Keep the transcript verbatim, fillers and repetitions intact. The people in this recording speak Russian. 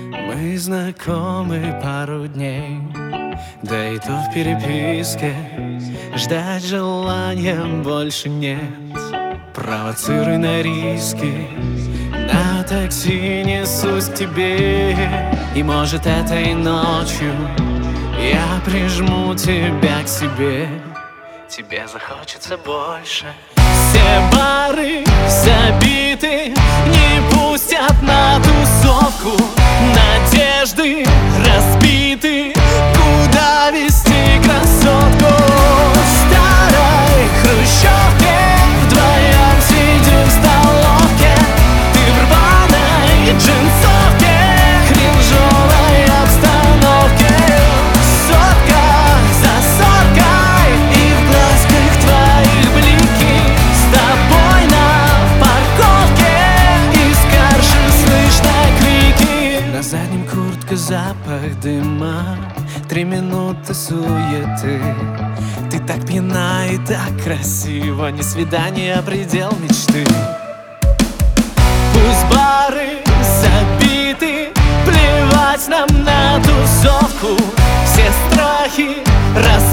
Мы знакомы пару дней, да и то в переписке. Ждать желания больше нет. Провоцируй на риски, на такси несусь к тебе. И может этой ночью я прижму тебя к себе. Тебе захочется больше. Все бары забиты, не пустят на тусовку. Надежды разбиты, куда вести красотку? В старой хрущевке вдвоем сидим в столовке. Ты в рваной джинсовке, кринжовой обстановке. Сотка за соткой и в глазках твоих блики. С тобой на парковке из карши слышно крики. На заднем куртке запах дыма, три минуты суеты. Ты так пьяна и так красиво, не свидание, а предел мечты. Пусть бары забиты, плевать нам на тусовку. Все страхи раз